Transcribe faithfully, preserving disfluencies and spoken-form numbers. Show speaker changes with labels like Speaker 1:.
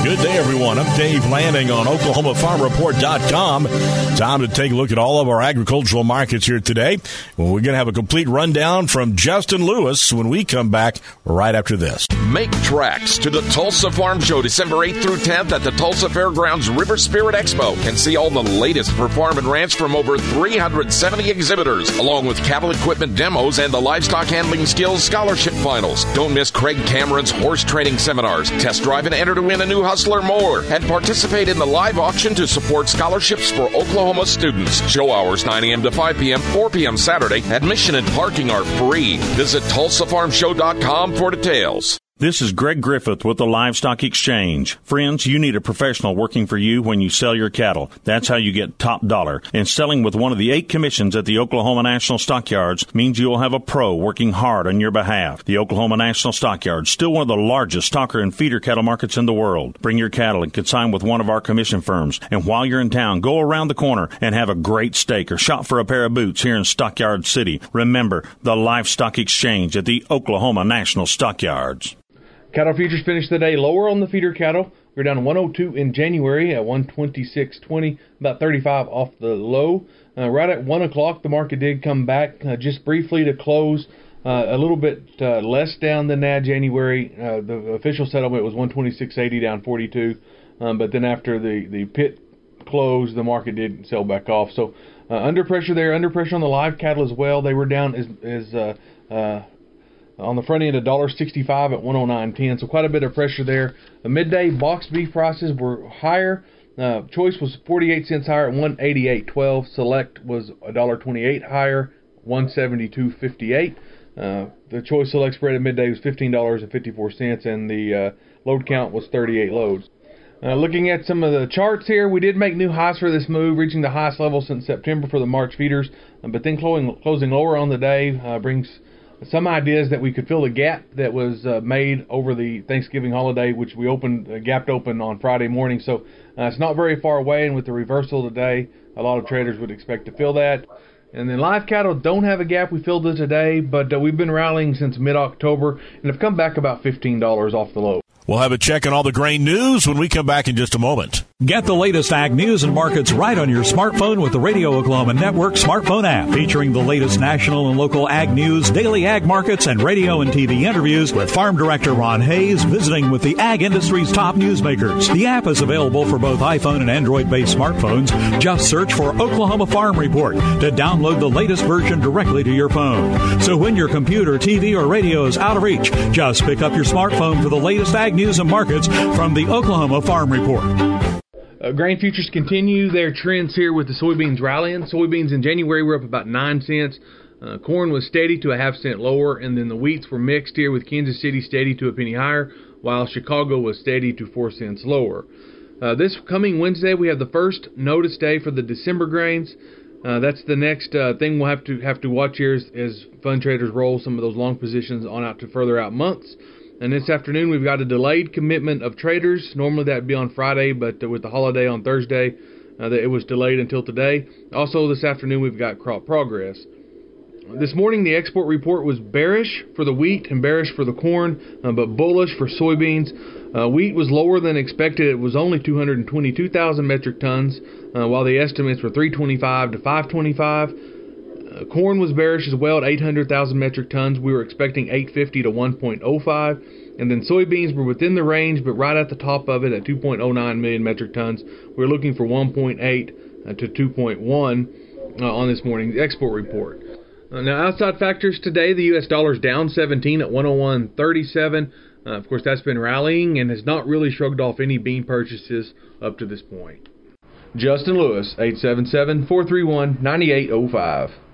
Speaker 1: Good day, everyone. I'm Dave Lanning on Oklahoma Farm Report dot com. Time to take a look at all of our agricultural markets here today. Well, we're going to have a complete rundown from Justin Lewis when we come back right after this.
Speaker 2: Make tracks to the Tulsa Farm Show December eighth through tenth at the Tulsa Fairgrounds River Spirit Expo and see all the latest for farm and ranch from over three hundred seventy exhibitors, along with cattle equipment demos and the livestock handling skills scholarship finals. Don't miss Craig Cameron's horse training seminars. Test drive and enter to win a new Hustler mower and participate in the live auction to support scholarships for Oklahoma students. Show hours nine a.m. to five p.m., four p.m. Saturday. Admission and parking are free. Visit Tulsa Farm Show dot com for details.
Speaker 3: This is Greg Griffith with the Livestock Exchange. Friends, you need a professional working for you when you sell your cattle. That's how you get top dollar. And selling with one of the eight commissions at the Oklahoma National Stockyards means you'll have a pro working hard on your behalf. The Oklahoma National Stockyards, still one of the largest stocker and feeder cattle markets in the world. Bring your cattle and consign with one of our commission firms. And while you're in town, go around the corner and have a great steak or shop for a pair of boots here in Stockyard City. Remember, the Livestock Exchange at the Oklahoma National Stockyards.
Speaker 4: Cattle futures finished the day lower on the feeder cattle. We're down one oh two in January at one twenty-six twenty, about thirty-five off the low. Uh, right at one o'clock, the market did come back uh, just briefly to close uh, a little bit uh, less down than that. January, uh, the official settlement was one twenty-six eighty, down forty-two. Um, but then after the, the pit closed, the market did sell back off. So uh, under pressure there, under pressure on the live cattle as well. They were down as, as uh, uh, on the front end, one sixty-five at one oh nine ten, so quite a bit of pressure there. The midday box beef prices were higher. Uh, choice was forty-eight cents higher at one eighty-eight twelve. Select was one twenty-eight higher, one seventy-two fifty-eight. Uh, the choice select spread at midday was fifteen dollars and fifty-four cents, and the uh, load count was thirty-eight loads. Uh, looking at some of the charts here, we did make new highs for this move, reaching the highest level since September for the March feeders, uh, but then closing, closing lower on the day uh, brings some ideas that we could fill the gap that was uh, made over the Thanksgiving holiday, which we opened, uh, gapped open on Friday morning. So uh, it's not very far away, and with the reversal today, a lot of traders would expect to fill that. And then live cattle don't have a gap. We filled it today, but uh, we've been rallying since mid-October and have come back about fifteen dollars off the low.
Speaker 1: We'll have a check on all the grain news when we come back in just a moment.
Speaker 5: Get the latest ag news and markets right on your smartphone with the Radio Oklahoma Network smartphone app, featuring the latest national and local ag news, daily ag markets, and radio and T V interviews with Farm Director Ron Hayes visiting with the ag industry's top newsmakers. The app is available for both iPhone and Android-based smartphones. Just search for Oklahoma Farm Report to download the latest version directly to your phone. So when your computer, T V, or radio is out of reach, just pick up your smartphone for the latest ag news and markets from the Oklahoma Farm Report.
Speaker 4: Uh, grain futures continue their trends here with the soybeans rallying. Soybeans in January were up about nine cents. Uh, corn was steady to a half cent lower, and then the wheats were mixed here with Kansas City steady to a penny higher, while Chicago was steady to four cents lower. Uh, this coming Wednesday, we have the first notice day for the December grains. Uh, that's the next uh, thing we'll have to have to watch here as, as fund traders roll some of those long positions on out to further out months. And this afternoon, we've got a delayed commitment of traders. Normally that would be on Friday, but with the holiday on Thursday, uh, it was delayed until today. Also this afternoon, we've got crop progress. This morning, the export report was bearish for the wheat and bearish for the corn, uh, but bullish for soybeans. Uh, wheat was lower than expected. It was only two hundred twenty-two thousand metric tons, uh, while the estimates were three twenty-five to five twenty-five. Uh, corn was bearish as well at eight hundred thousand metric tons. We were expecting eight fifty to one point oh five. And then soybeans were within the range, but right at the top of it at two point oh nine million metric tons. We were looking for one point eight uh, to two point one uh, on this morning's export report. Uh, now, outside factors today, the U S dollar is down seventeen at one oh one thirty-seven. Uh, of course, that's been rallying and has not really shrugged off any bean purchases up to this point. Justin Lewis, eight seven seven, four three one, nine eight oh five.